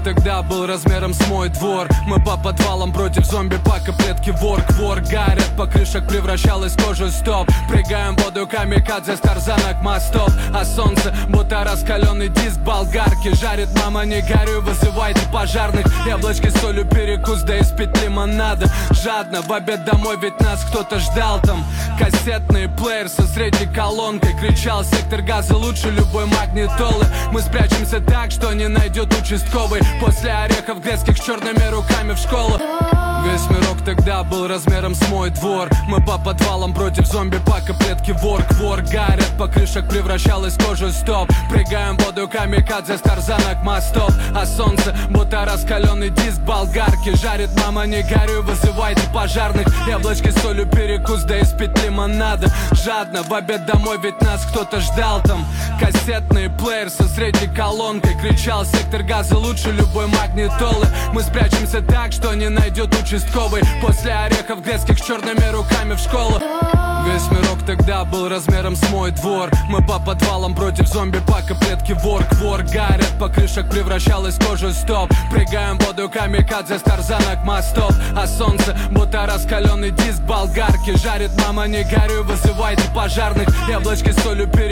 тогда был размером с мой двор. Мы по подвалам против зомби-пака, предки вор гарят, по крышах превращалась кожа стоп. Прыгаем в воду камикадзе с тарзанок мостов. А солнце, будто раскаленный диск болгарки. Жарит мама, не горюй, вызывайте пожарных. Яблочки с солью, перекус, да из-пить лимонада. Жадно в обед домой, ведь нас кто-то ждал там. Кассетный плеер со средней колонкой. Кричал сектор газа лучше любой магнитолы. Мы спрячемся так, что не найдет участковый. После орехов грецких с черными руками в школу. Весь мирок тогда был размером с мой двор. Мы по подвалам против зомби-пака, предки вор гарят, по крышах превращалась кожа стоп. Прыгаем в воду камикадзе с тарзанок мостов. А солнце, будто раскаленный диск болгарки. Жарит мама, не горюй, вызывайте пожарных. Яблочки с солью, перекус, да из-пить лимонада. Жадно в обед домой, ведь нас кто-то ждал там. Кассетный плеер со средней колонкой. Кричал сектор газа лучше любой магнитолы. Мы спрячемся так, что не найдет участковый. После орехов грецких с черными руками в школу. Весь мирок тогда был размером с мой двор. Мы по подвалам против зомби-пака, предки вор гарят, по крышах превращалась кожа стоп. Прыгаем в воду камикадзе с тарзанок мостов. А солнце, будто раскаленный диск болгарки. Жарит мама, не горюй, вызывайте пожарных. Яблочки с солью,